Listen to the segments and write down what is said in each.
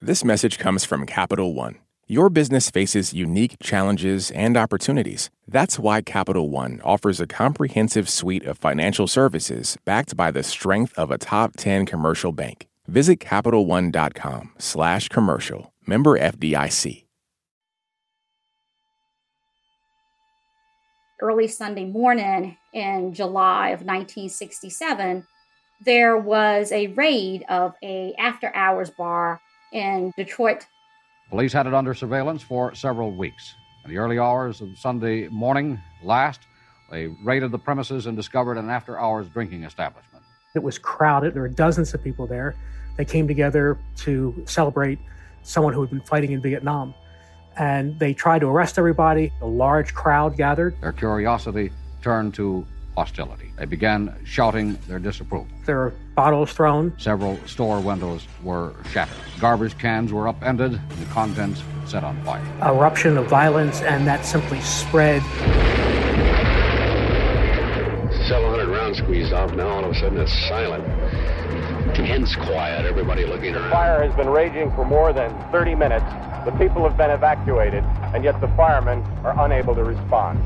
This message comes from Capital One. Your business faces unique challenges and opportunities. That's why Capital One offers a comprehensive suite of financial services backed by the strength of a top 10 commercial bank. Visit CapitalOne.com/commercial. Member FDIC. Early Sunday morning in July of 1967, there was a raid of a after-hours bar in Detroit. Police had it under surveillance for several weeks. In the early hours of Sunday morning last, they raided the premises and discovered an after-hours drinking establishment. It was crowded. There were dozens of people there. They came together to celebrate someone who had been fighting in Vietnam. And they tried to arrest everybody. A large crowd gathered. Their curiosity turned to hostility. They began shouting their disapproval. There were bottles thrown. Several store windows were shattered. Garbage cans were upended and the contents set on fire. Eruption of violence, and that simply spread. Several hundred rounds squeezed off. Now all of a sudden it's silent. Tense quiet, everybody looking around. The fire has been raging for more than 30 minutes. The people have been evacuated, and yet the firemen are unable to respond.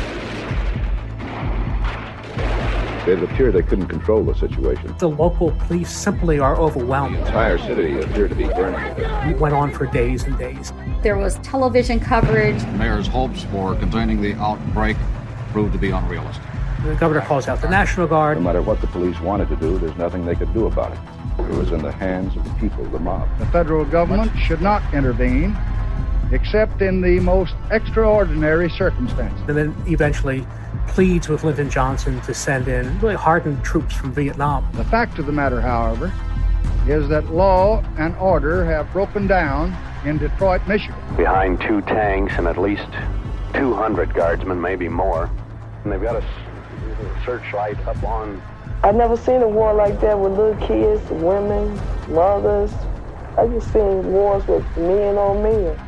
It appeared they couldn't control the situation. The local police simply are overwhelmed. The entire city appeared to be burning. It went on for days and days. There was television coverage. The mayor's hopes for containing the outbreak proved to be unrealistic. The governor calls out the National Guard. No matter what the police wanted to do, there's nothing they could do about it. It was in the hands of the people, the mob. The federal government should not intervene except in the most extraordinary circumstances. And then eventually pleads with Lyndon Johnson to send in really hardened troops from Vietnam. The fact of the matter, however, is that law and order have broken down in Detroit, Michigan. Behind 2 tanks and at least 200 guardsmen, maybe more. And they've got a searchlight up on. I've never seen a war like that with little kids, women, mothers. I've just seen wars with men on men.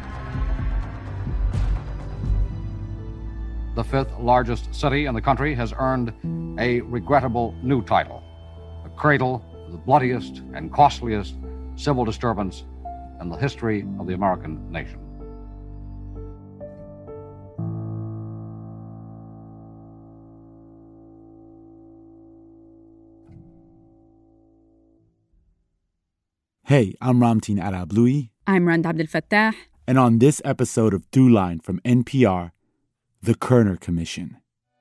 The 5th largest city in the country has earned a regrettable new title, the cradle of the bloodiest and costliest civil disturbance in the history of the American nation. Hey, I'm Ramtin Arablouei. I'm Rand Abdel Fattah. And on this episode of Throughline from NPR, The Kerner Commission.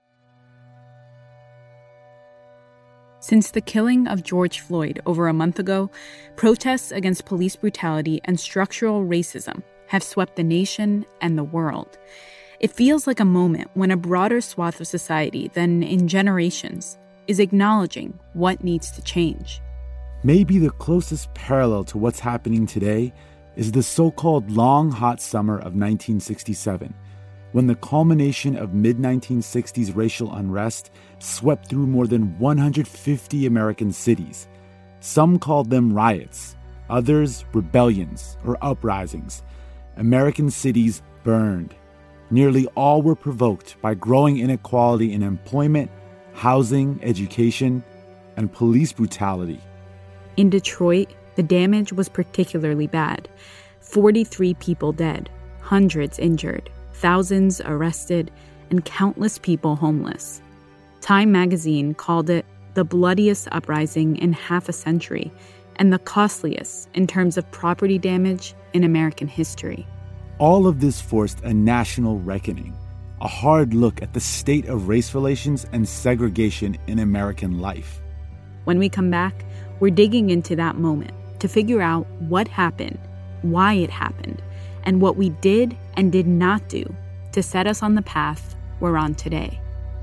Since the killing of George Floyd over a month ago, protests against police brutality and structural racism have swept the nation and the world. It feels like a moment when a broader swath of society than in generations is acknowledging what needs to change. Maybe the closest parallel to what's happening today is the so-called long, hot summer of 1967, when the culmination of mid-1960s racial unrest swept through more than 150 American cities. Some called them riots, others rebellions or uprisings. American cities burned. Nearly all were provoked by growing inequality in employment, housing, education, and police brutality. In Detroit, the damage was particularly bad. 43 people dead, hundreds injured, thousands arrested, and countless people homeless. Time magazine called it the bloodiest uprising in half a century and the costliest in terms of property damage in American history. All of this forced a national reckoning, a hard look at the state of race relations and segregation in American life. When we come back, we're digging into that moment to figure out what happened, why it happened, and what we did and did not do to set us on the path we're on today.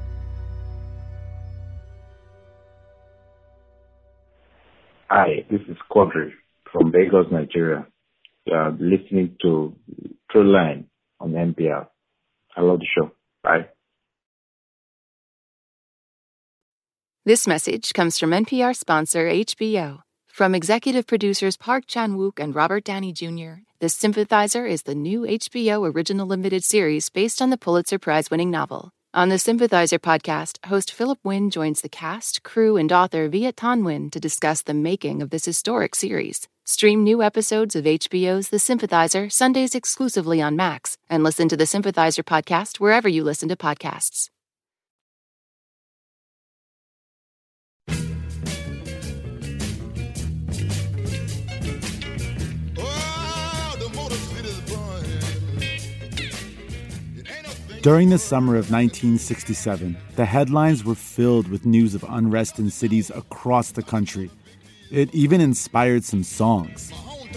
Hi, this is Quadri from Lagos, Nigeria. You are listening to Throughline on NPR. I love the show. Bye. This message comes from NPR sponsor HBO. From executive producers Park Chan-wook and Robert Downey Jr., The Sympathizer is the new HBO original limited series based on the Pulitzer Prize-winning novel. On the Sympathizer podcast, host Philip Wynn joins the cast, crew, and author Viet Thanh Nguyen to discuss the making of this historic series. Stream new episodes of HBO's The Sympathizer Sundays exclusively on Max, and listen to the Sympathizer podcast wherever you listen to podcasts. During the summer of 1967, the headlines were filled with news of unrest in cities across the country. It even inspired some songs.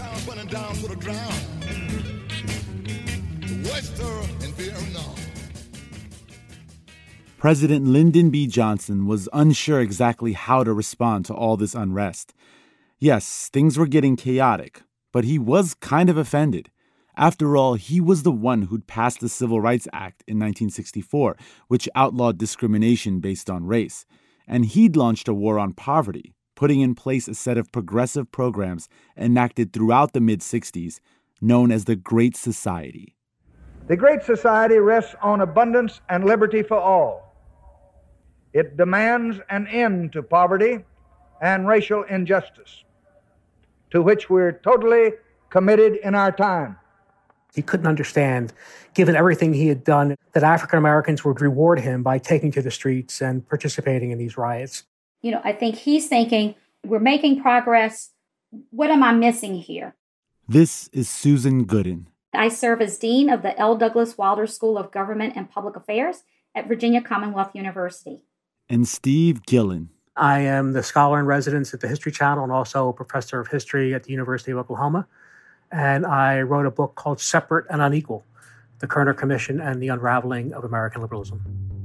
President Lyndon B. Johnson was unsure exactly how to respond to all this unrest. Yes, things were getting chaotic, but he was kind of offended. After all, he was the one who'd passed the Civil Rights Act in 1964, which outlawed discrimination based on race. And he'd launched a war on poverty, putting in place a set of progressive programs enacted throughout the mid-60s, known as the Great Society. The Great Society rests on abundance and liberty for all. It demands an end to poverty and racial injustice, to which we're totally committed in our time. He couldn't understand, given everything he had done, that African Americans would reward him by taking to the streets and participating in these riots. I think he's thinking, we're making progress. What am I missing here? This is Susan Gooden. I serve as Dean of the L. Douglas Wilder School of Government and Public Affairs at Virginia Commonwealth University. And Steve Gillen. I am the scholar in residence at the History Channel and also a professor of history at the University of Oklahoma. And I wrote a book called Separate and Unequal, The Kerner Commission and the Unraveling of American Liberalism.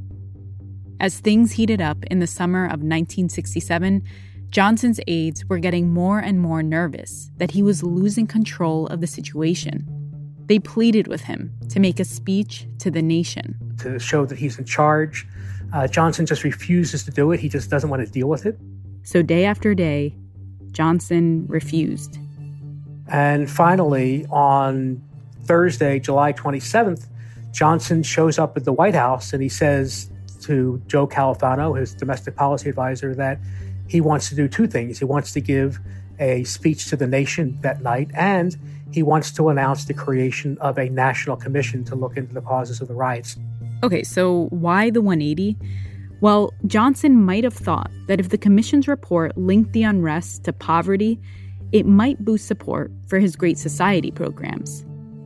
As things heated up in the summer of 1967, Johnson's aides were getting more and more nervous that he was losing control of the situation. They pleaded with him to make a speech to the nation. To show that he's in charge. Johnson just refuses to do it. He just doesn't want to deal with it. So day after day, Johnson refused. And finally, on Thursday, July 27th, Johnson shows up at the White House and he says to Joe Califano, his domestic policy advisor, that he wants to do two things. He wants to give a speech to the nation that night, and he wants to announce the creation of a national commission to look into the causes of the riots. Okay, so why the 180? Well, Johnson might have thought that if the commission's report linked the unrest to poverty, it might boost support for his Great Society programs.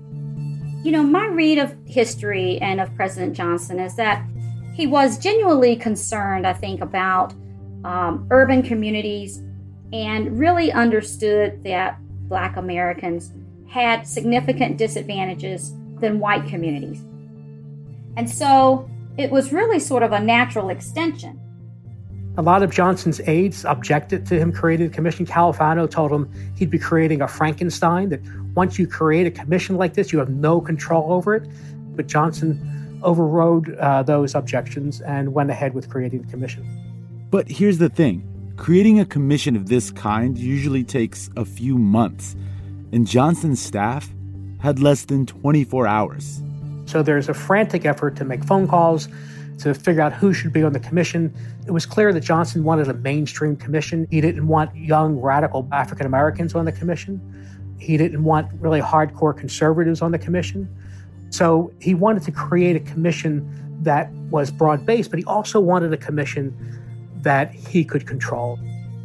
My read of history and of President Johnson is that he was genuinely concerned, I think, about urban communities and really understood that Black Americans had significant disadvantages than white communities. And so it was really sort of a natural extension. A lot of Johnson's aides objected to him creating a commission. Califano told him he'd be creating a Frankenstein, that once you create a commission like this, you have no control over it. But Johnson overrode those objections and went ahead with creating the commission. But here's the thing. Creating a commission of this kind usually takes a few months, and Johnson's staff had less than 24 hours. So there's a frantic effort to make phone calls, to figure out who should be on the commission. It was clear that Johnson wanted a mainstream commission. He didn't want young, radical African Americans on the commission. He didn't want really hardcore conservatives on the commission. So he wanted to create a commission that was broad-based, but he also wanted a commission that he could control.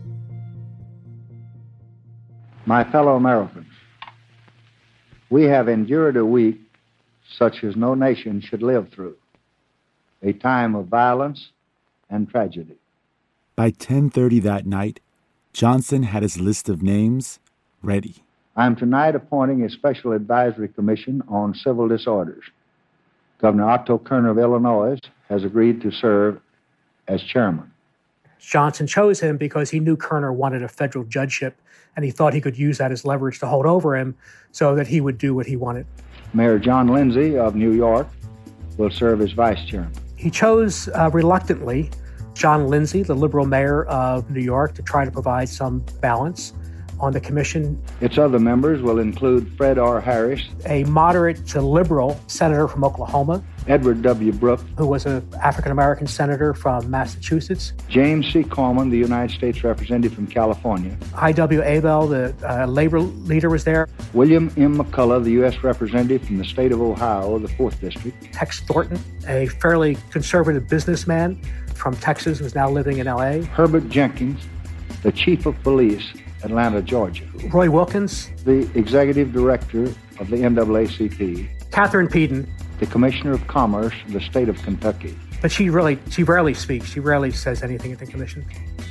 My fellow Americans, we have endured a week such as no nation should live through. A time of violence and tragedy. By 10:30 that night, Johnson had his list of names ready. I'm tonight appointing a special advisory commission on civil disorders. Governor Otto Kerner of Illinois has agreed to serve as chairman. Johnson chose him because he knew Kerner wanted a federal judgeship, and he thought he could use that as leverage to hold over him so that he would do what he wanted. Mayor John Lindsay of New York will serve as vice chairman. He chose, reluctantly, John Lindsay, the liberal mayor of New York, to try to provide some balance on the commission. Its other members will include Fred R. Harris, a moderate to liberal senator from Oklahoma, Edward W. Brooke, who was an African-American senator from Massachusetts, James C. Coleman, the United States representative from California, I.W. Abel, the labor leader, was there, William M. McCullough, the U.S. representative from the state of Ohio, the 4th District, Tex Thornton, a fairly conservative businessman from Texas who's now living in L.A., Herbert Jenkins, the chief of police, Atlanta, Georgia, Roy Wilkins, the executive director of the NAACP, Catherine Peden, the commissioner of commerce of the state of Kentucky. But she rarely speaks. She rarely says anything at the commission.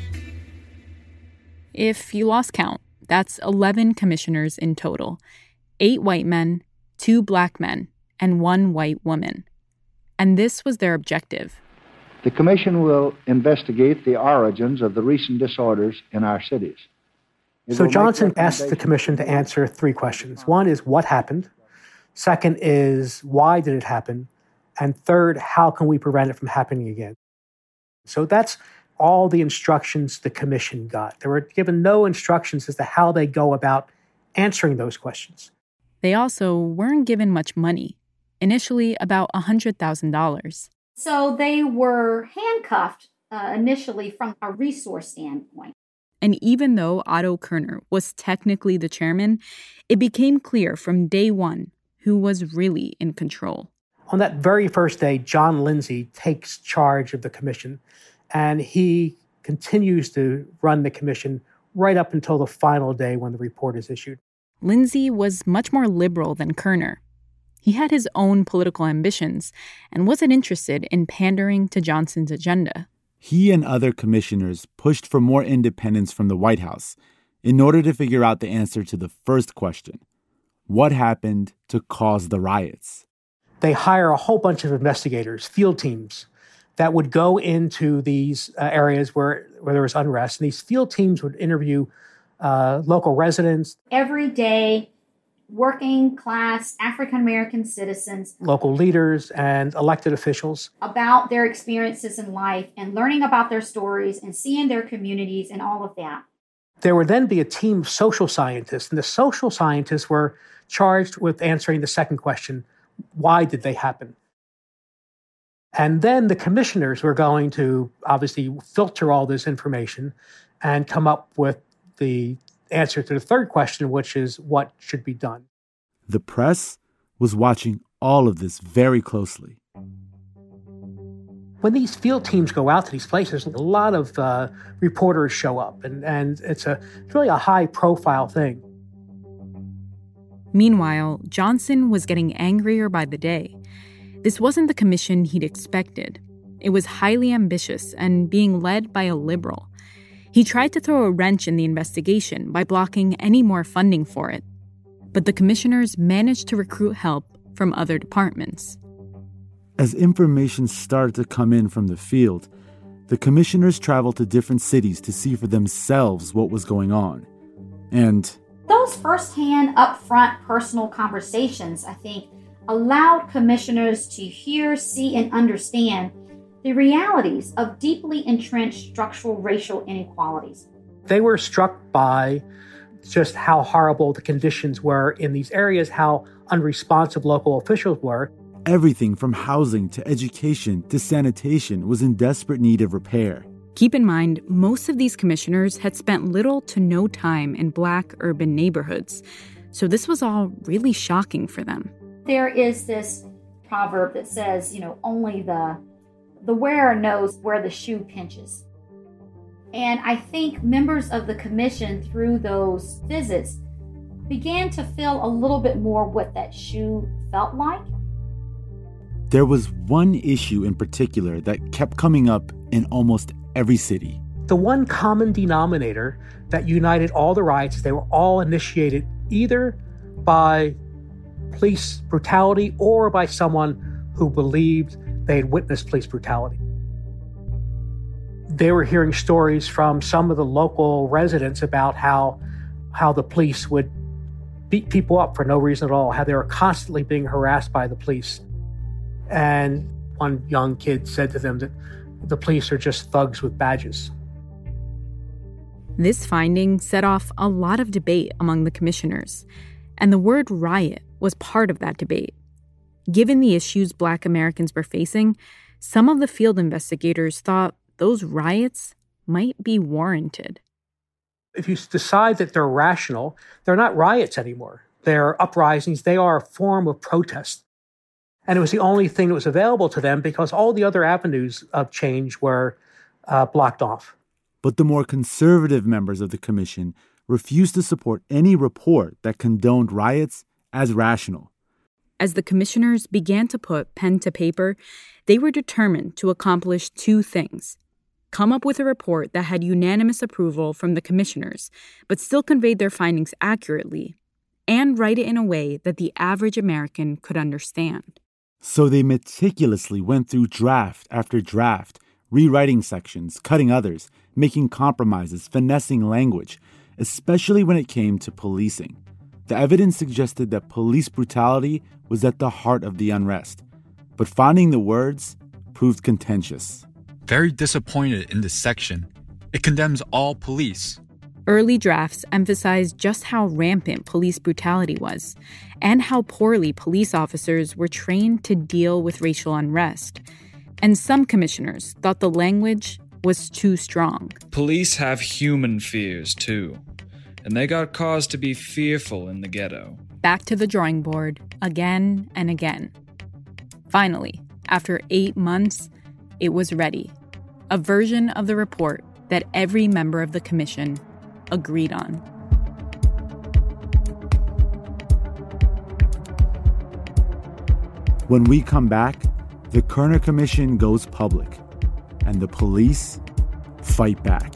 If you lost count, that's 11 commissioners in total. 8 white men, 2 black men, and 1 white woman. And this was their objective. The commission will investigate the origins of the recent disorders in our cities. So Johnson asked the commission to answer 3 questions. One is, what happened? Second is, why did it happen? And third, how can we prevent it from happening again? So that's all the instructions the commission got. They were given no instructions as to how they go about answering those questions. They also weren't given much money, initially about $100,000. So they were handcuffed initially from a resource standpoint. And even though Otto Kerner was technically the chairman, it became clear from day one who was really in control. On that very first day, John Lindsay takes charge of the commission, and he continues to run the commission right up until the final day when the report is issued. Lindsay was much more liberal than Kerner. He had his own political ambitions and wasn't interested in pandering to Johnson's agenda. He and other commissioners pushed for more independence from the White House in order to figure out the answer to the first question: what happened to cause the riots? They hire a whole bunch of investigators, field teams, that would go into these areas where there was unrest. And these field teams would interview local residents. Everyday working class African-American citizens, local leaders and elected officials, about their experiences in life and learning about their stories and seeing their communities and all of that. There would then be a team of social scientists, and the social scientists were charged with answering the second question: why did they happen? And then the commissioners were going to obviously filter all this information and come up with the answer to the third question, which is what should be done. The press was watching all of this very closely. When these field teams go out to these places, a lot of reporters show up, and it's really a high-profile thing. Meanwhile, Johnson was getting angrier by the day. This wasn't the commission he'd expected. It was highly ambitious and being led by a liberal. He tried to throw a wrench in the investigation by blocking any more funding for it. But the commissioners managed to recruit help from other departments. As information started to come in from the field, the commissioners traveled to different cities to see for themselves what was going on. And those firsthand, upfront, personal conversations, I think, allowed commissioners to hear, see, and understand the realities of deeply entrenched structural racial inequalities. They were struck by just how horrible the conditions were in these areas, how unresponsive local officials were. Everything from housing to education to sanitation was in desperate need of repair. Keep in mind, most of these commissioners had spent little to no time in Black urban neighborhoods, so this was all really shocking for them. There is this proverb that says, only the wearer knows where the shoe pinches. And I think members of the commission, through those visits, began to feel a little bit more what that shoe felt like. There was one issue in particular that kept coming up in almost every city. The one common denominator that united all the riots, they were all initiated either by police brutality or by someone who believed they had witnessed police brutality. They were hearing stories from some of the local residents about how the police would beat people up for no reason at all, how they were constantly being harassed by the police. And one young kid said to them that the police are just thugs with badges. This finding set off a lot of debate among the commissioners, and the word riot was part of that debate. Given the issues Black Americans were facing, some of the field investigators thought those riots might be warranted. If you decide that they're rational, they're not riots anymore. They're uprisings. They are a form of protest. And it was the only thing that was available to them because all the other avenues of change were blocked off. But the more conservative members of the commission refused to support any report that condoned riots as rational. As the commissioners began to put pen to paper, they were determined to accomplish two things: come up with a report that had unanimous approval from the commissioners, but still conveyed their findings accurately, and write it in a way that the average American could understand. So they meticulously went through draft after draft, rewriting sections, cutting others, making compromises, finessing language, especially when it came to policing. The evidence suggested that police brutality was at the heart of the unrest, but finding the words proved contentious. Very disappointed in this section. It condemns all police. Early drafts emphasized just how rampant police brutality was and how poorly police officers were trained to deal with racial unrest. And some commissioners thought the language was too strong. Police have human fears, too, and they got cause to be fearful in the ghetto. Back to the drawing board, again and again. Finally, after 8 months, it was ready. A version of the report that every member of the commission agreed on. When we come back, the Kerner Commission goes public, and the police fight back.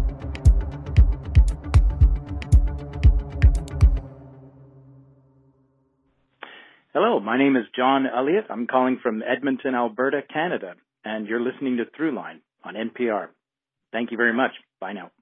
Hello, my name is John Elliott. I'm calling from Edmonton, Alberta, Canada, and you're listening to Throughline on NPR. Thank you very much. Bye now.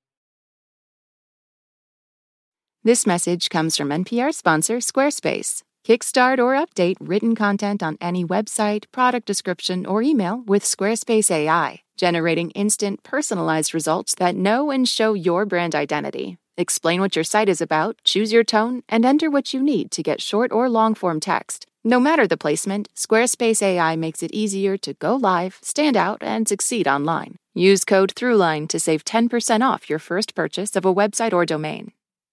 This message comes from NPR sponsor Squarespace. Kickstart or update written content on any website, product description, or email with Squarespace AI, generating instant, personalized results that know and show your brand identity. Explain what your site is about, choose your tone, and enter what you need to get short or long-form text. No matter the placement, Squarespace AI makes it easier to go live, stand out, and succeed online. Use code THROUGHLINE to save 10% off your first purchase of a website or domain.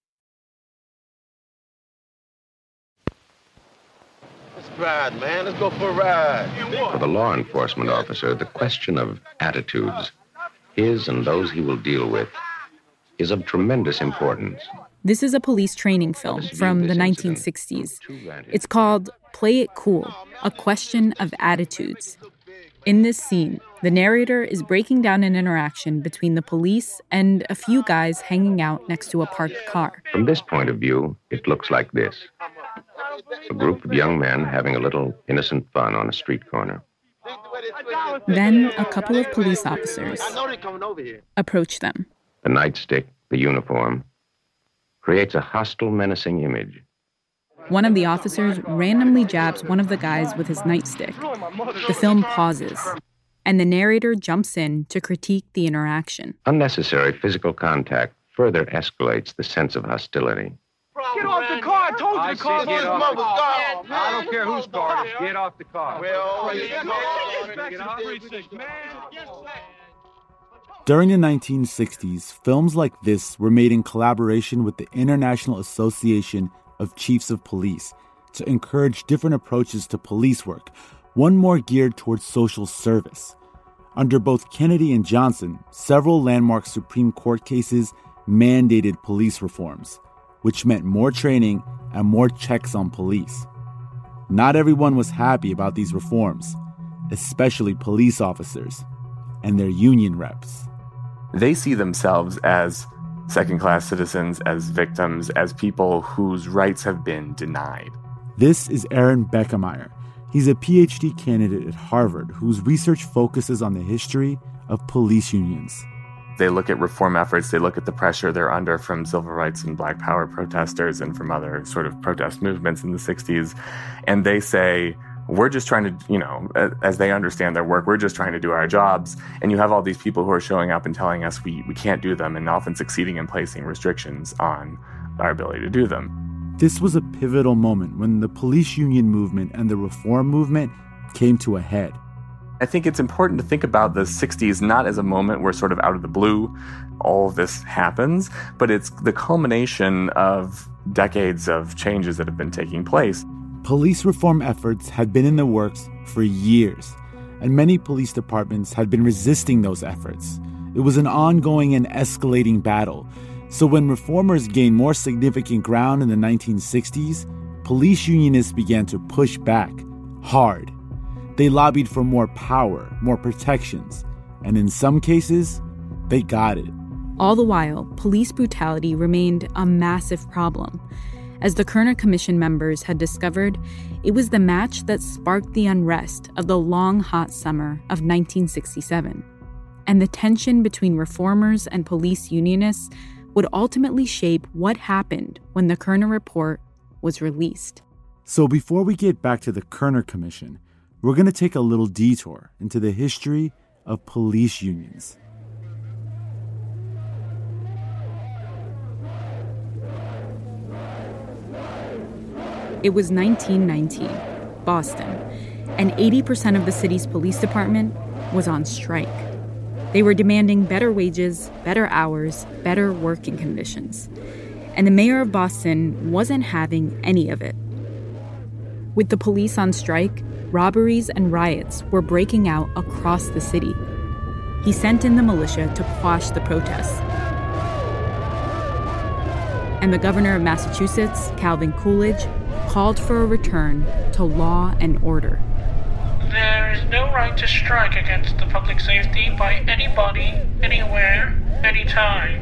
Ride, man. Let's go for a ride. For the law enforcement officer, the question of attitudes, his and those he will deal with, is of tremendous importance. This is a police training film from the 1960s. It's called Play It Cool, A Question of Attitudes. In this scene, the narrator is breaking down an interaction between the police and a few guys hanging out next to a parked car. From this point of view, it looks like this. A group of young men having a little innocent fun on a street corner. Then a couple of police officers approach them. The nightstick, the uniform, creates a hostile, menacing image. One of the officers randomly jabs one of the guys with his nightstick. The film pauses, and the narrator jumps in to critique the interaction. Unnecessary physical contact further escalates the sense of hostility. Get off the car! I told you the car was mother's car! I don't care whose car it is. Get off the car. During the 1960s, films like this were made in collaboration with the International Association of Chiefs of Police to encourage different approaches to police work, one more geared towards social service. Under both Kennedy and Johnson, several landmark Supreme Court cases mandated police reforms, which meant more training and more checks on police. Not everyone was happy about these reforms, especially police officers and their union reps. They see themselves as second-class citizens, as victims, as people whose rights have been denied. This is Aaron Beckemeyer. He's a PhD candidate at Harvard whose research focuses on the history of police unions. They look at reform efforts, they look at the pressure they're under from civil rights and Black Power protesters and from other sort of protest movements in the 60s, and they say, we're just trying to, as they understand their work, we're just trying to do our jobs. And you have all these people who are showing up and telling us we can't do them, and often succeeding in placing restrictions on our ability to do them. This was a pivotal moment when the police union movement and the reform movement came to a head. I think it's important to think about the 60s not as a moment where sort of out of the blue all of this happens, but it's the culmination of decades of changes that have been taking place. Police reform efforts had been in the works for years, and many police departments had been resisting those efforts. It was an ongoing and escalating battle. So when reformers gained more significant ground in the 1960s, police unionists began to push back hard. They lobbied for more power, more protections, and in some cases, they got it. All the while, police brutality remained a massive problem. As the Kerner Commission members had discovered, it was the match that sparked the unrest of the long, hot summer of 1967. And the tension between reformers and police unionists would ultimately shape what happened when the Kerner Report was released. So before we get back to the Kerner Commission, we're going to take a little detour into the history of police unions. It was 1919, Boston, and 80% of the city's police department was on strike. They were demanding better wages, better hours, better working conditions. And the mayor of Boston wasn't having any of it. With the police on strike, robberies and riots were breaking out across the city. He sent in the militia to quash the protests. And the governor of Massachusetts, Calvin Coolidge, called for a return to law and order. There is no right to strike against the public safety by anybody, anywhere, anytime.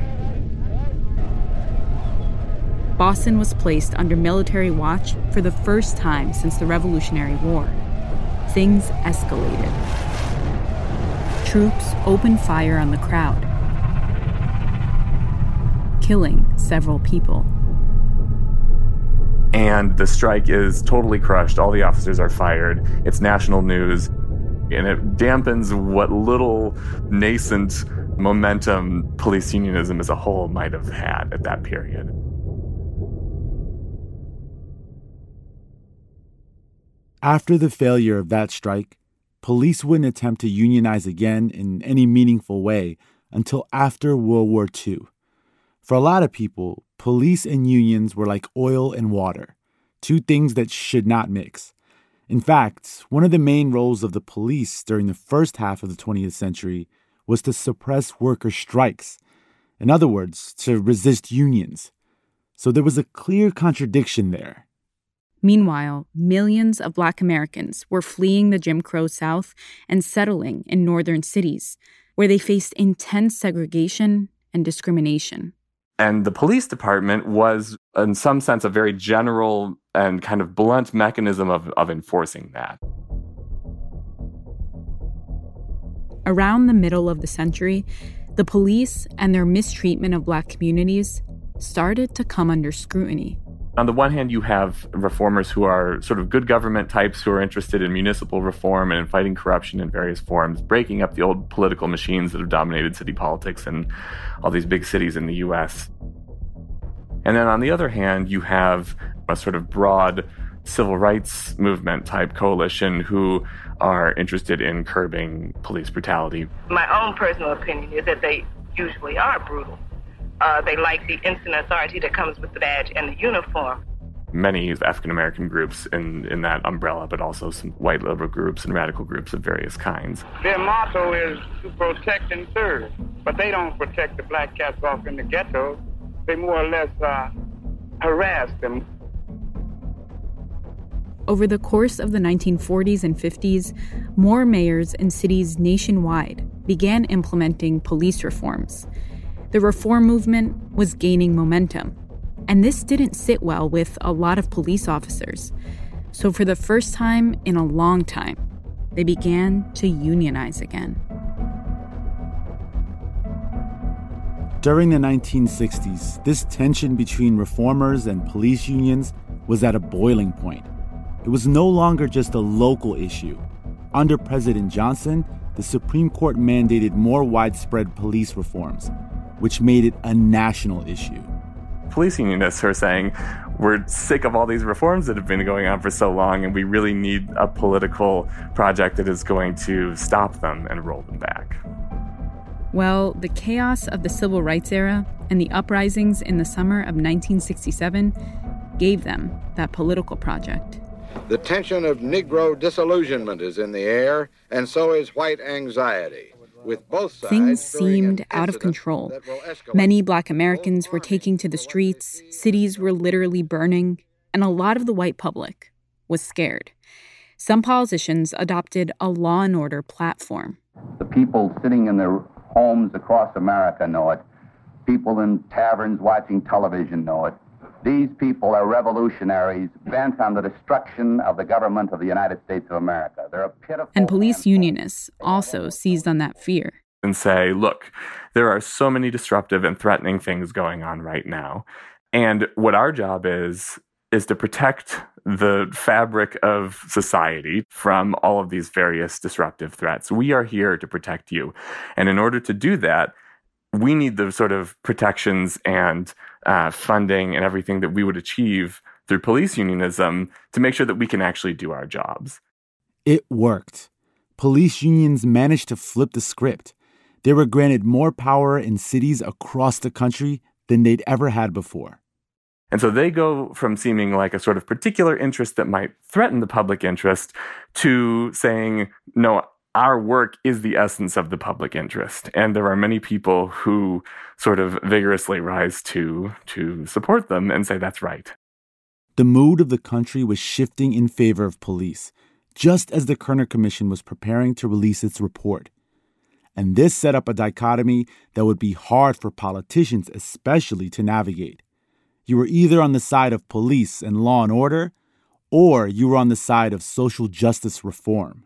Boston was placed under military watch for the first time since the Revolutionary War. Things escalated. Troops opened fire on the crowd, killing several people. And the strike is totally crushed. All the officers are fired. It's national news. And it dampens what little nascent momentum police unionism as a whole might have had at that period. After the failure of that strike, police wouldn't attempt to unionize again in any meaningful way until after World War II. For a lot of people, police and unions were like oil and water, two things that should not mix. In fact, one of the main roles of the police during the first half of the 20th century was to suppress worker strikes. In other words, to resist unions. So there was a clear contradiction there. Meanwhile, millions of Black Americans were fleeing the Jim Crow South and settling in northern cities, where they faced intense segregation and discrimination. And the police department was, in some sense, a very general and kind of blunt mechanism of enforcing that. Around the middle of the century, the police and their mistreatment of Black communities started to come under scrutiny. On the one hand, you have reformers who are sort of good government types who are interested in municipal reform and in fighting corruption in various forms, breaking up the old political machines that have dominated city politics in all these big cities in the U.S. And then on the other hand, you have a sort of broad civil rights movement type coalition who are interested in curbing police brutality. My own personal opinion is that they usually are brutal. They like the instant authority that comes with the badge and the uniform. Many African-American groups in that umbrella, but also some white liberal groups and radical groups of various kinds. Their motto is to protect and serve, but they don't protect the black cats off in the ghetto. They more or less harass them. Over the course of the 1940s and 50s, more mayors in cities nationwide began implementing police reforms. The reform movement was gaining momentum, and this didn't sit well with a lot of police officers. So for the first time in a long time, they began to unionize again. During the 1960s, this tension between reformers and police unions was at a boiling point. It was no longer just a local issue. Under President Johnson, the Supreme Court mandated more widespread police reforms, which made it a national issue. Police unionists are saying, we're sick of all these reforms that have been going on for so long, and we really need a political project that is going to stop them and roll them back. Well, the chaos of the civil rights era and the uprisings in the summer of 1967 gave them that political project. The tension of Negro disillusionment is in the air, and so is white anxiety. With both sides, things seemed out of control. Many Black Americans were taking to the streets, cities were literally burning, and a lot of the white public was scared. Some politicians adopted a law and order platform. The people sitting in their homes across America know it. People in taverns watching television know it. These people are revolutionaries bent on the destruction of the government of the United States of America. They're a pitiful... And police unionists also seized on that fear. And say, look, there are so many disruptive and threatening things going on right now. And what our job is to protect the fabric of society from all of these various disruptive threats. We are here to protect you. And in order to do that, we need the sort of protections and funding and everything that we would achieve through police unionism to make sure that we can actually do our jobs. It worked. Police unions managed to flip the script. They were granted more power in cities across the country than they'd ever had before. And so they go from seeming like a sort of particular interest that might threaten the public interest to saying, no, our work is the essence of the public interest. And there are many people who sort of vigorously rise to support them and say that's right. The mood of the country was shifting in favor of police, just as the Kerner Commission was preparing to release its report. And this set up a dichotomy that would be hard for politicians especially to navigate. You were either on the side of police and law and order, or you were on the side of social justice reform.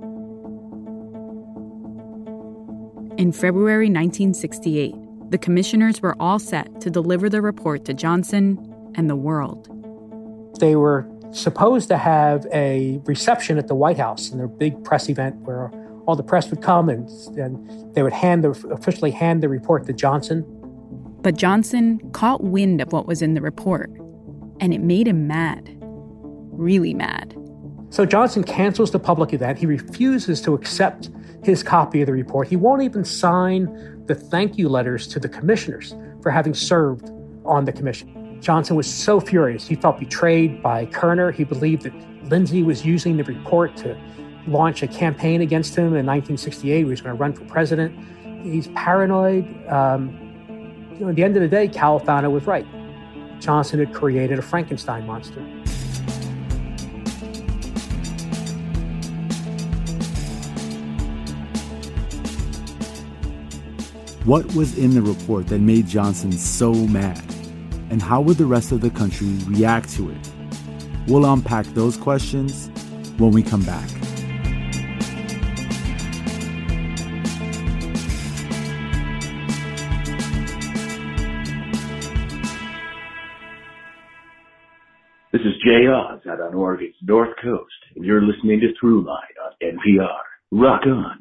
In February 1968, the commissioners were all set to deliver the report to Johnson and the world. They were supposed to have a reception at the White House in their big press event where all the press would come and they would officially hand the report to Johnson. But Johnson caught wind of what was in the report, and it made him mad, really mad. So Johnson cancels the public event. He refuses to accept his copy of the report. He won't even sign the thank you letters to the commissioners for having served on the commission. Johnson was so furious. He felt betrayed by Kerner. He believed that Lindsay was using the report to launch a campaign against him in 1968. He was going to run for president. He's paranoid. At the end of the day, Califano was right. Johnson had created a Frankenstein monster. What was in the report that made Johnson so mad? And how would the rest of the country react to it? We'll unpack those questions when we come back. This is Jay Oz out on Oregon's North Coast, and you're listening to Throughline on NPR. Rock on.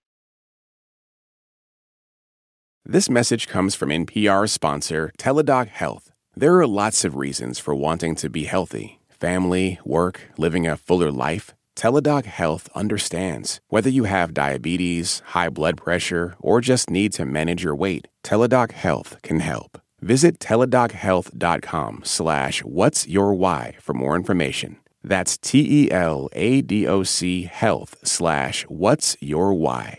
This message comes from NPR sponsor Teladoc Health. There are lots of reasons for wanting to be healthy. Family, work, living a fuller life. Teladoc Health understands. Whether you have diabetes, high blood pressure, or just need to manage your weight, Teladoc Health can help. Visit teladochealth.com/whatsyourwhy for more information. That's TELADOC health/whatsyourwhy.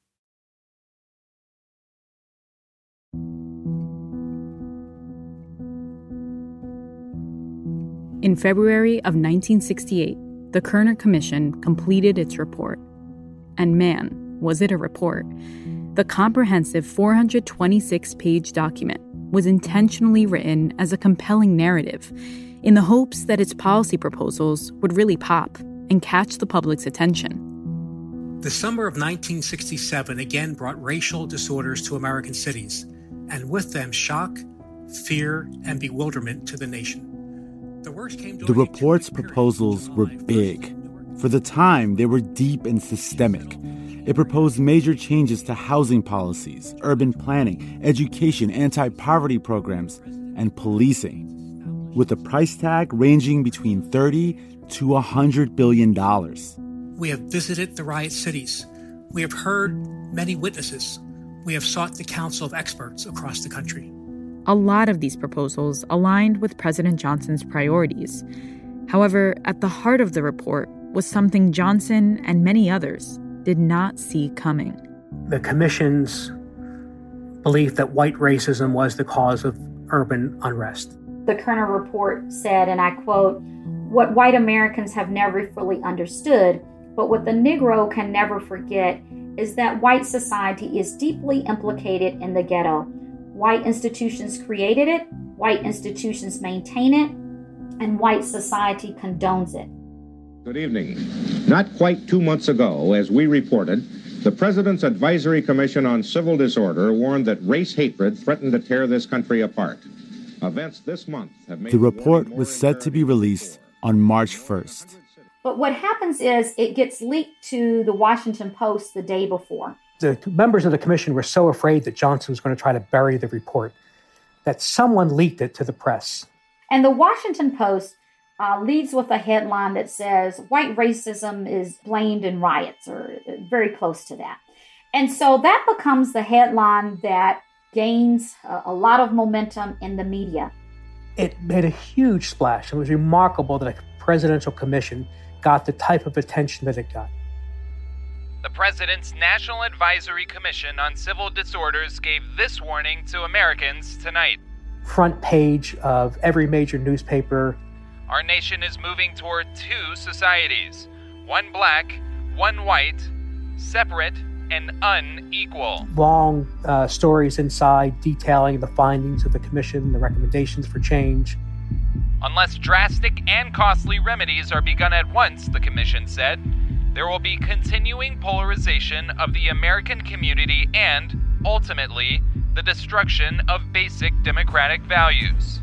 In February of 1968, the Kerner Commission completed its report. And man, was it a report. The comprehensive 426-page document was intentionally written as a compelling narrative in the hopes that its policy proposals would really pop and catch the public's attention. The summer of 1967 again brought racial disorders to American cities, and with them shock, fear, and bewilderment to the nation. The report's proposals were big. For the time, they were deep and systemic. It proposed major changes to housing policies, urban planning, education, anti-poverty programs, and policing, with a price tag ranging between $30 to $100 billion. We have visited the riot cities. We have heard many witnesses. We have sought the counsel of experts across the country. A lot of these proposals aligned with President Johnson's priorities. However, at the heart of the report was something Johnson and many others did not see coming. The commission's belief that white racism was the cause of urban unrest. The Kerner report said, and I quote, "What white Americans have never fully understood, but what the Negro can never forget, is that white society is deeply implicated in the ghetto. White institutions created it, white institutions maintain it, and white society condones it." Good evening. Not quite 2 months ago, as we reported, the President's Advisory Commission on Civil Disorder warned that race hatred threatened to tear this country apart. Events this month have made the report was set to be released on March 1st. But what happens is it gets leaked to the Washington Post the day before. The members of the commission were so afraid that Johnson was going to try to bury the report that someone leaked it to the press. And the Washington Post leads with a headline that says, "White racism is blamed in riots," or very close to that. And so that becomes the headline that gains a lot of momentum in the media. It made a huge splash. It was remarkable that a presidential commission got the type of attention that it got. The President's National Advisory Commission on Civil Disorders gave this warning to Americans tonight. Front page of every major newspaper. Our nation is moving toward two societies, one black, one white, separate and unequal. Long stories inside detailing the findings of the commission, the recommendations for change. Unless drastic and costly remedies are begun at once, the commission said, there will be continuing polarization of the American community and, ultimately, the destruction of basic democratic values.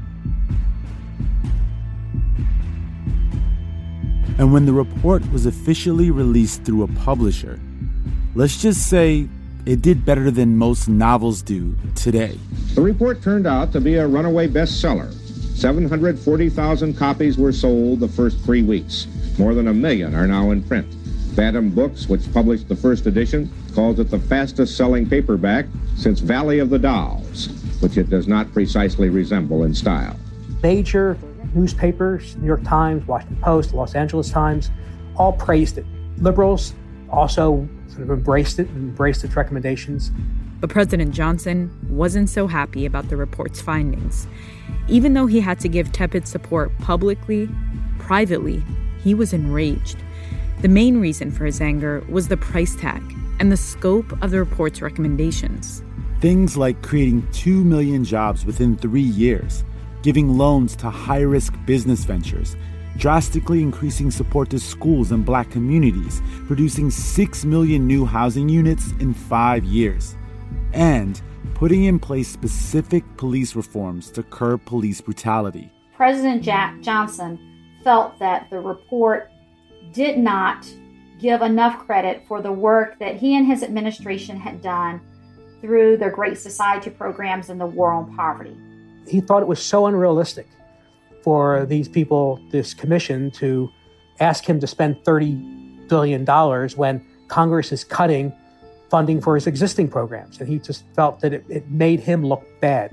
And when the report was officially released through a publisher, let's just say it did better than most novels do today. The report turned out to be a runaway bestseller. 740,000 copies were sold the first 3 weeks. More than 1 million are now in print. Bantam Books, which published the first edition, calls it the fastest-selling paperback since Valley of the Dolls, which it does not precisely resemble in style. Major newspapers, New York Times, Washington Post, Los Angeles Times, all praised it. Liberals also sort of embraced it and embraced its recommendations. But President Johnson wasn't so happy about the report's findings. Even though he had to give tepid support publicly, privately, he was enraged. The main reason for his anger was the price tag and the scope of the report's recommendations. Things like creating 2 million jobs within 3 years, giving loans to high-risk business ventures, drastically increasing support to schools and black communities, producing 6 million new housing units in 5 years, and putting in place specific police reforms to curb police brutality. President Johnson felt that the report did not give enough credit for the work that he and his administration had done through their Great Society programs and the war on poverty. He thought it was so unrealistic for these people, this commission, to ask him to spend $30 billion when Congress is cutting funding for his existing programs. And he just felt that it made him look bad.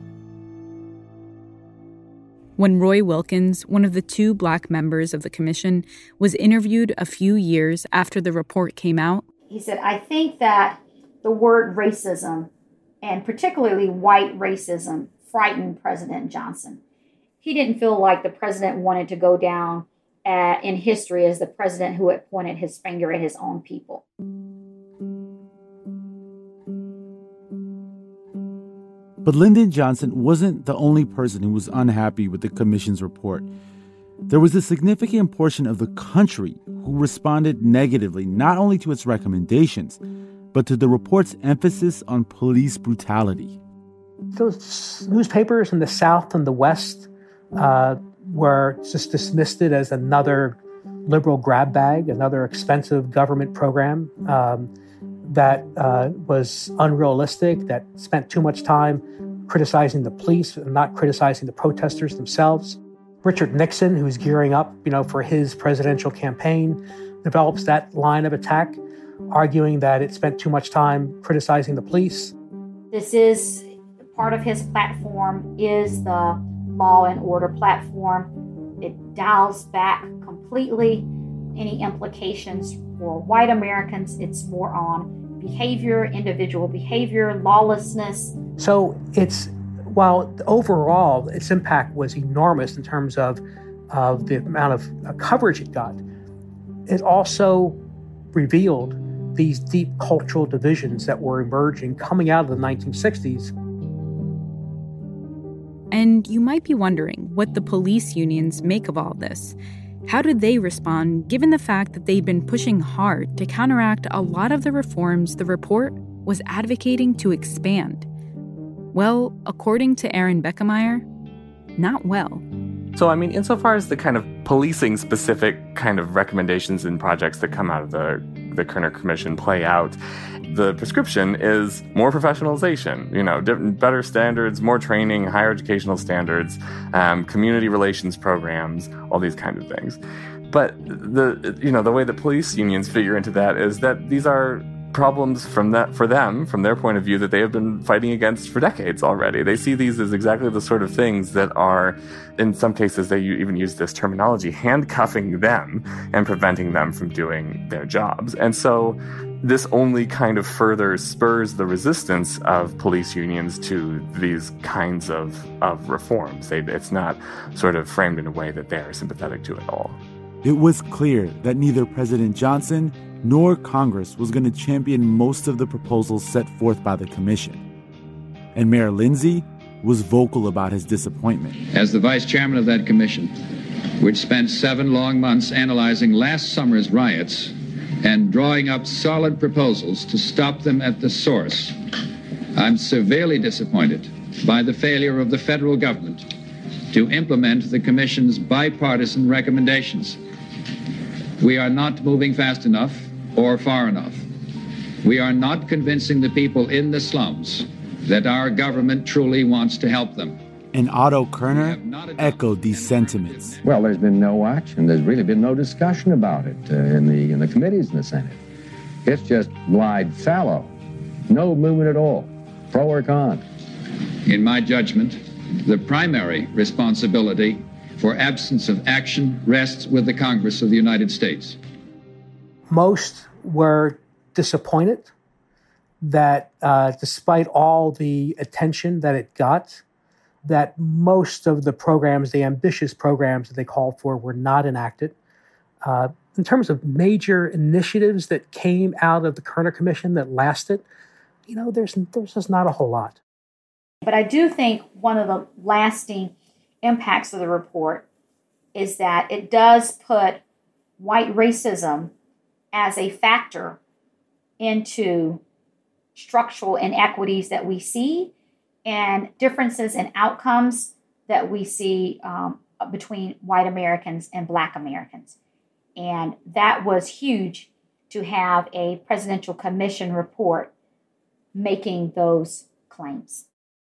When Roy Wilkins, one of the 2 black members of the commission, was interviewed a few years after the report came out, he said, "I think that the word racism, and particularly white racism, frightened President Johnson. He didn't feel like the president wanted to go down in history as the president who had pointed his finger at his own people." But Lyndon Johnson wasn't the only person who was unhappy with the commission's report. There was a significant portion of the country who responded negatively not only to its recommendations, but to the report's emphasis on police brutality. Those newspapers in the South and the West were just dismissed it as another liberal grab bag, another expensive government program that was unrealistic, that spent too much time criticizing the police and not criticizing the protesters themselves. Richard Nixon, who's gearing up, for his presidential campaign, develops that line of attack, arguing that it spent too much time criticizing the police. This is part of his platform, is the law and order platform. It dials back completely any implications for white Americans. It's more on behavior, individual behavior, lawlessness. So while overall its impact was enormous in terms of the amount of coverage it got, it also revealed these deep cultural divisions that were emerging coming out of the 1960s. And you might be wondering what the police unions make of all this. How did they respond, given the fact that they've been pushing hard to counteract a lot of the reforms the report was advocating to expand? Well, according to Aaron Beckemeyer, not well. So, insofar as the kind of policing-specific kind of recommendations and projects that come out of the Kerner Commission play out, the prescription is more professionalization, better standards, more training, higher educational standards, community relations programs, all these kinds of things. But the way that police unions figure into that is that these are problems from their point of view, that they have been fighting against for decades already. They see these as exactly the sort of things that are, in some cases, they even use this terminology, handcuffing them and preventing them from doing their jobs. And so this only kind of further spurs the resistance of police unions to these kinds of reforms. It's not sort of framed in a way that they're sympathetic to at all. It was clear that neither President Johnson nor Congress was going to champion most of the proposals set forth by the commission. And Mayor Lindsay was vocal about his disappointment. As the vice chairman of that commission, which spent 7 long months analyzing last summer's riots and drawing up solid proposals to stop them at the source, I'm severely disappointed by the failure of the federal government to implement the commission's bipartisan recommendations. We are not moving fast enough or far enough. We are not convincing the people in the slums that our government truly wants to help them. And Otto Kerner echoed these sentiments. Well, there's been no action. There's really been no discussion about it in the committees in the Senate. It's just lied fallow. No movement at all, pro or con. In my judgment, the primary responsibility for absence of action rests with the Congress of the United States. Most were disappointed that despite all the attention that it got, that most of the programs, the ambitious programs that they called for, were not enacted. In terms of major initiatives that came out of the Kerner Commission that lasted, there's just not a whole lot. But I do think one of the lasting impacts of the report is that it does put white racism as a factor into structural inequities that we see and differences in outcomes that we see between white Americans and Black Americans. And that was huge to have a presidential commission report making those claims.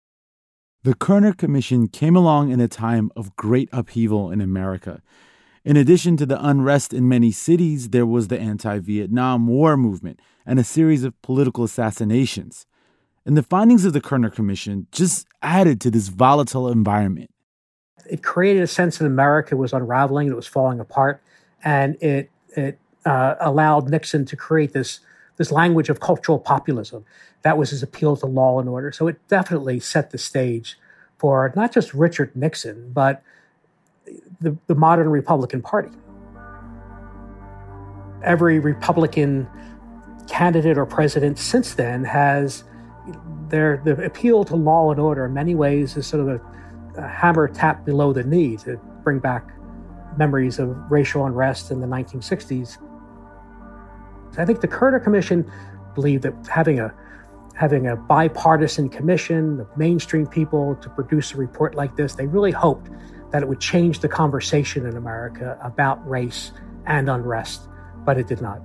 The Kerner Commission came along in a time of great upheaval in America. In addition to the unrest in many cities, there was the anti-Vietnam War movement and a series of political assassinations. And the findings of the Kerner Commission just added to this volatile environment. It created a sense that America was unraveling, it was falling apart, and it allowed Nixon to create this language of cultural populism. That was his appeal to law and order. So it definitely set the stage for not just Richard Nixon, but the modern Republican Party. Every Republican candidate or president since then has the appeal to law and order in many ways is sort of a hammer tap below the knee to bring back memories of racial unrest in the 1960s. I think the Kerner Commission believed that having a bipartisan commission of mainstream people to produce a report like this, they really hoped that it would change the conversation in America about race and unrest, but it did not.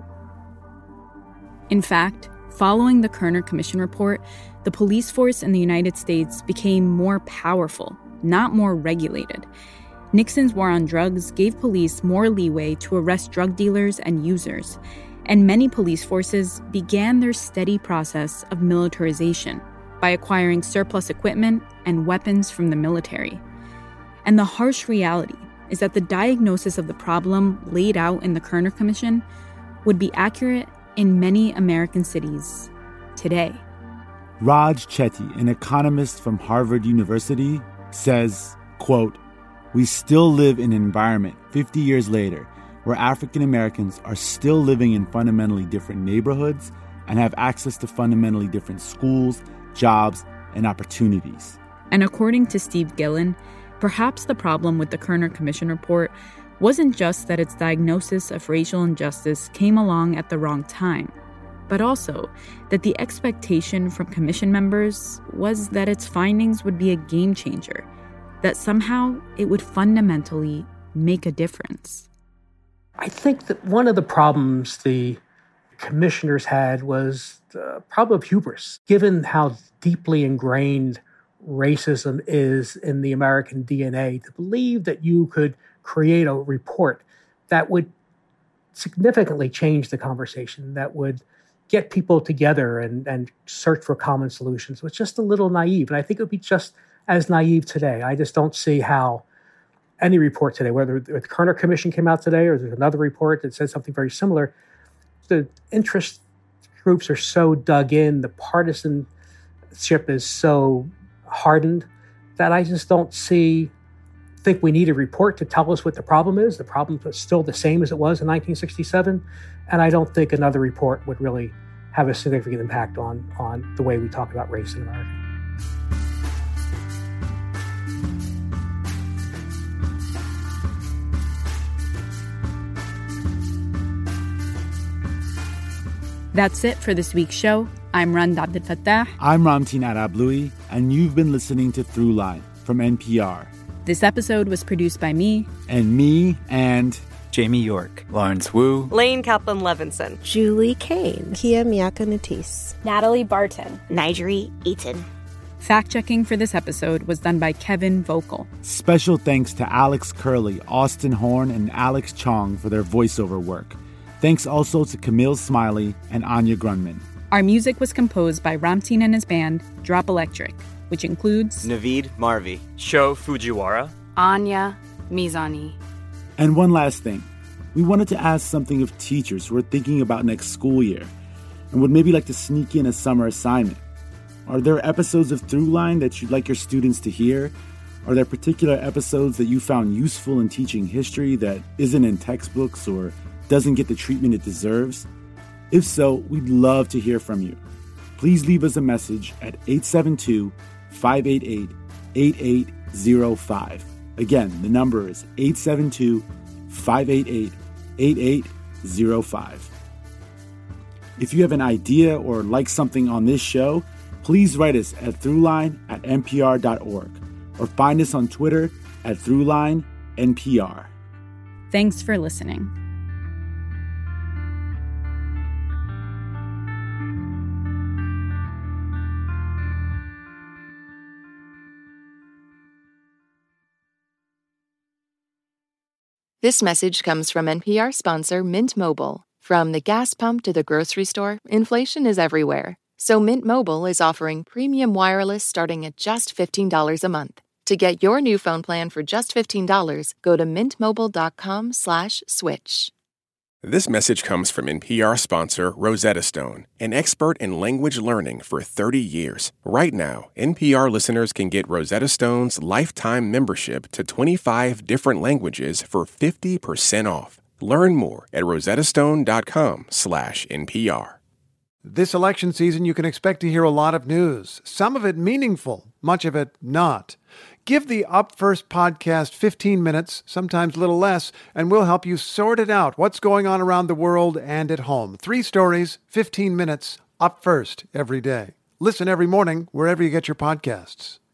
In fact, following the Kerner Commission report, the police force in the United States became more powerful, not more regulated. Nixon's war on drugs gave police more leeway to arrest drug dealers and users, and many police forces began their steady process of militarization by acquiring surplus equipment and weapons from the military. And the harsh reality is that the diagnosis of the problem laid out in the Kerner Commission would be accurate in many American cities today. Raj Chetty, an economist from Harvard University, says, quote, "We still live in an environment 50 years later where African Americans are still living in fundamentally different neighborhoods and have access to fundamentally different schools, jobs, and opportunities." And according to Steve Gillen, perhaps the problem with the Kerner Commission report wasn't just that its diagnosis of racial injustice came along at the wrong time, but also that the expectation from commission members was that its findings would be a game changer, that somehow it would fundamentally make a difference. I think that one of the problems the commissioners had was the problem of hubris, given how deeply ingrained racism is in the American DNA, to believe that you could create a report that would significantly change the conversation, that would get people together and search for common solutions was just a little naive. And I think it would be just as naive today. I just don't see how any report today, whether the Kerner Commission came out today or there's another report that says something very similar, the interest groups are so dug in, the partisanship is so hardened that I just don't think we need a report to tell us what the problem is. The problem is still the same as it was in 1967, and I don't think another report would really have a significant impact on the way we talk about race in America. That's it for this week's show. I'm Rand Abdel Fattah. I'm Ramtin Arablouei, and you've been listening to Throughline from NPR. This episode was produced by me. And me, and Jamie York, Lawrence Wu, Lane Kaplan-Levinson, Julie Kane, Kia Miaka Natisse, Natalie Barton, Nigeri Eaton. Fact-checking for this episode was done by Kevin Vogel. Special thanks to Alex Curley, Austin Horn, and Alex Chong for their voiceover work. Thanks also to Camille Smiley and Anya Grunman. Our music was composed by Ramtin and his band, Drop Electric, which includes Naveed Marvi, Sho Fujiwara, Anya Mizani. And one last thing. We wanted to ask something of teachers who are thinking about next school year and would maybe like to sneak in a summer assignment. Are there episodes of Throughline that you'd like your students to hear? Are there particular episodes that you found useful in teaching history that isn't in textbooks or doesn't get the treatment it deserves? If so, we'd love to hear from you. Please leave us a message at 872-588-8805. Again, the number is 872-588-8805. If you have an idea or like something on this show, please write us at throughline@npr.org or find us on Twitter at ThroughlineNPR. Thanks for listening. This message comes from NPR sponsor Mint Mobile. From the gas pump to the grocery store, inflation is everywhere. So Mint Mobile is offering premium wireless starting at just $15 a month. To get your new phone plan for just $15, go to mintmobile.com/switch. This message comes from NPR sponsor Rosetta Stone, an expert in language learning for 30 years. Right now, NPR listeners can get Rosetta Stone's lifetime membership to 25 different languages for 50% off. Learn more at rosettastone.com/NPR. This election season, you can expect to hear a lot of news, some of it meaningful, much of it not. Give the Up First podcast 15 minutes, sometimes a little less, and we'll help you sort it out, what's going on around the world and at home. 3 stories, 15 minutes, Up First every day. Listen every morning wherever you get your podcasts.